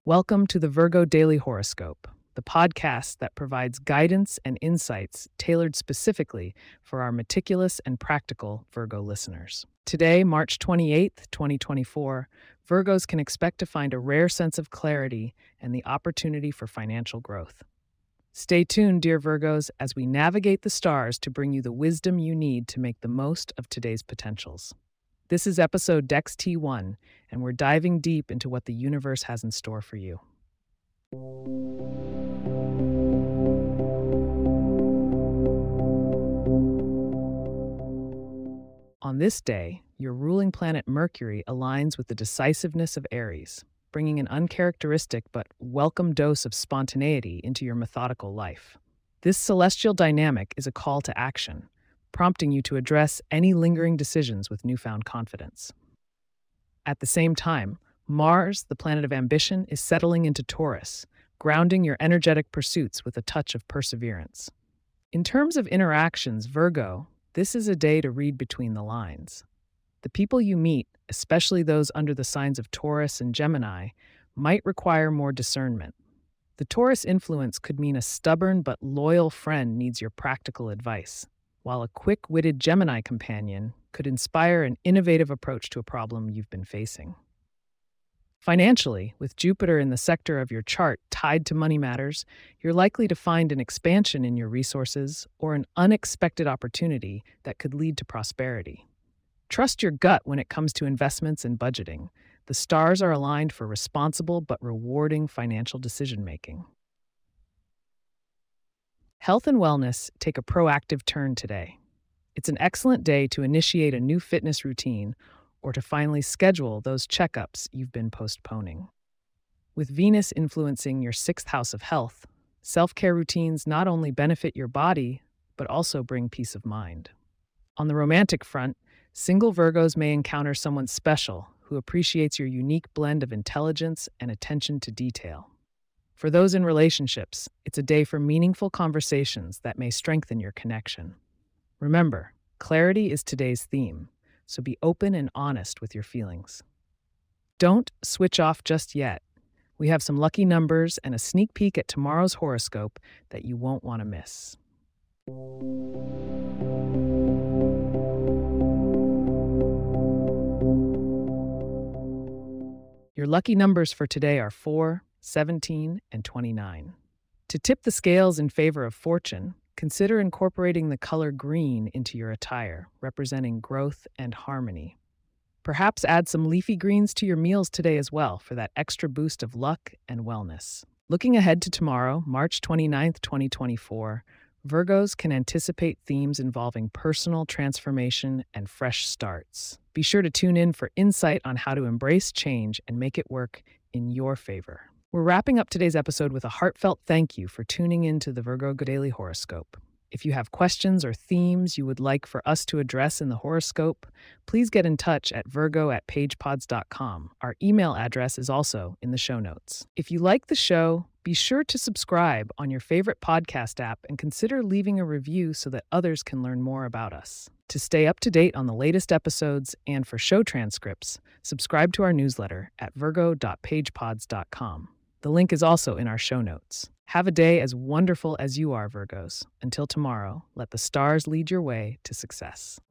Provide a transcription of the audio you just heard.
Welcome to the Virgo Daily Horoscope, the podcast that provides guidance and insights tailored specifically for our meticulous and practical Virgo listeners. Today, March 28th, 2024, Virgos can expect to find a rare sense of clarity and the opportunity for financial growth. Stay tuned, dear Virgos, as we navigate the stars to bring you the wisdom you need to make the most of today's potentials. This is episode Dex T1, and we're diving deep into what the universe has in store for you. On this day, your ruling planet Mercury aligns with the decisiveness of Aries, bringing an uncharacteristic but welcome dose of spontaneity into your methodical life. This celestial dynamic is a call to action, prompting you to address any lingering decisions with newfound confidence. At the same time, Mars, the planet of ambition, is settling into Taurus, grounding your energetic pursuits with a touch of perseverance. In terms of interactions, Virgo, this is a day to read between the lines. The people you meet, especially those under the signs of Taurus and Gemini, might require more discernment. The Taurus influence could mean a stubborn but loyal friend needs your practical advice, while a quick-witted Gemini companion could inspire an innovative approach to a problem you've been facing. Financially, with Jupiter in the sector of your chart tied to money matters, you're likely to find an expansion in your resources or an unexpected opportunity that could lead to prosperity. Trust your gut when it comes to investments and budgeting. The stars are aligned for responsible but rewarding financial decision-making. Health and wellness take a proactive turn today. It's an excellent day to initiate a new fitness routine or to finally schedule those checkups you've been postponing. With Venus influencing your sixth house of health, self-care routines not only benefit your body, but also bring peace of mind. On the romantic front, single Virgos may encounter someone special who appreciates your unique blend of intelligence and attention to detail. For those in relationships, it's a day for meaningful conversations that may strengthen your connection. Remember, clarity is today's theme, so be open and honest with your feelings. Don't switch off just yet. We have some lucky numbers and a sneak peek at tomorrow's horoscope that you won't want to miss. Your lucky numbers for today are 4, 17, and 29. To tip the scales in favor of fortune, consider incorporating the color green into your attire, representing growth and harmony. Perhaps add some leafy greens to your meals today as well for that extra boost of luck and wellness. Looking ahead to tomorrow, March 29th, 2024, Virgos can anticipate themes involving personal transformation and fresh starts. Be sure to tune in for insight on how to embrace change and make it work in your favor. We're wrapping up today's episode with a heartfelt thank you for tuning in to the Virgo Daily Horoscope. If you have questions or themes you would like for us to address in the horoscope, please get in touch at virgo@pagepods.com. Our email address is also in the show notes. If you like the show, be sure to subscribe on your favorite podcast app and consider leaving a review so that others can learn more about us. To stay up to date on the latest episodes and for show transcripts, subscribe to our newsletter at virgo.pagepods.com. The link is also in our show notes. Have a day as wonderful as you are, Virgos. Until tomorrow, let the stars lead your way to success.